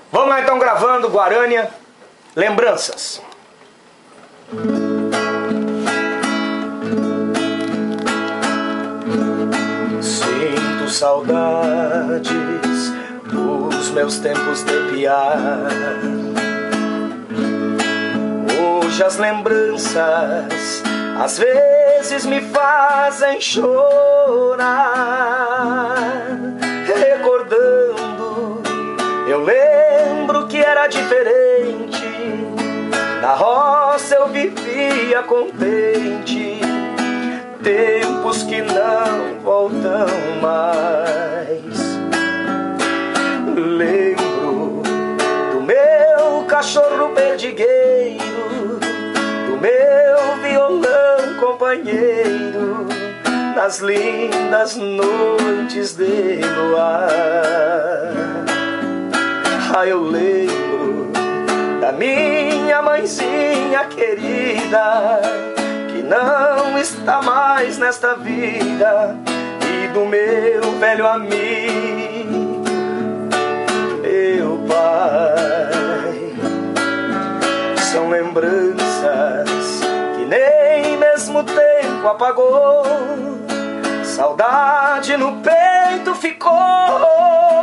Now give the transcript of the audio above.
Vamos lá então, gravando Guarânia, Lembranças. Sinto saudades dos meus tempos de piar. Hoje as lembranças às vezes me fazem chorar. Recordando, eu lembro que era diferente. Na roça eu vivia contente. Tempos que não voltam mais. Lembro do meu cachorro perdigueiro, do meu violão companheiro, nas lindas noites de luar. Eu lembro da minha mãezinha querida, que não está mais nesta vida, e do meu velho amigo, meu pai. São lembranças que nem mesmo o tempo apagou, saudade no peito ficou.